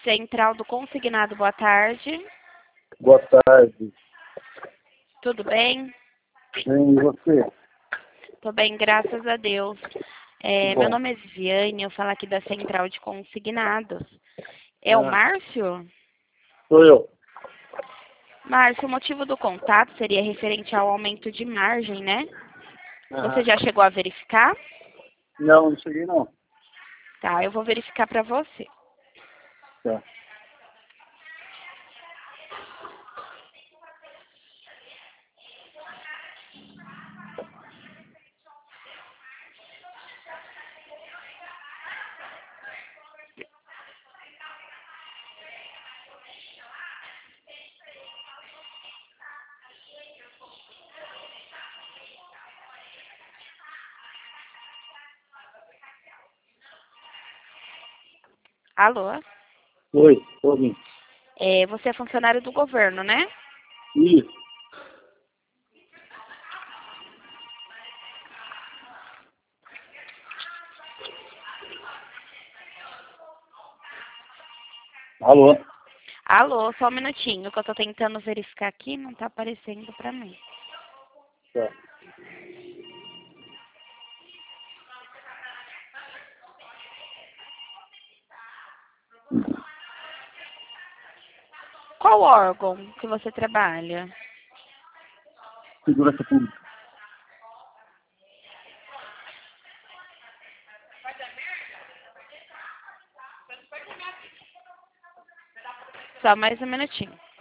Central do Consignado, boa tarde. Boa tarde. Tudo bem? Bem, e você? Tô bem, graças a Deus. Meu Bom. nome é Viviane, eu falo aqui da Central de Consignados. É o Márcio? Sou eu. Márcio, o motivo do contato seria referente ao aumento de margem, né? Você Aham. já chegou a verificar? Não cheguei não. Tá, eu vou verificar para você. Tá. Alô? Oi, tô ouvindo. Você é funcionário do governo, né? Isso. Alô? Alô, só um minutinho, que eu tô tentando verificar aqui, não tá aparecendo para mim. Tá. Qual órgão que você trabalha? Segurança pública. Só mais um minutinho.